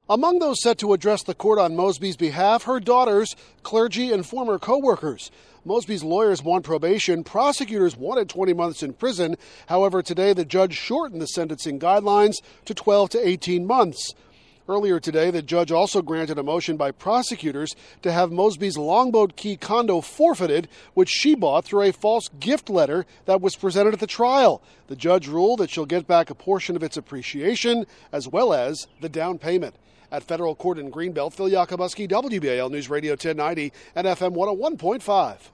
Among those set to address the court on Mosby's behalf, her daughters, clergy, and former co-workers. Mosby's lawyers want probation. Prosecutors wanted 20 months in prison. However, today the judge shortened the sentencing guidelines to 12 to 18 months. Earlier today, the judge also granted a motion by prosecutors to have Mosby's Longboat Key condo forfeited, which she bought through a false gift letter that was presented at the trial. The judge ruled that she'll get back a portion of its appreciation as well as the down payment. At federal court in Greenbelt, Phil Yakubuski, WBAL News Radio 1090 and FM 101.5.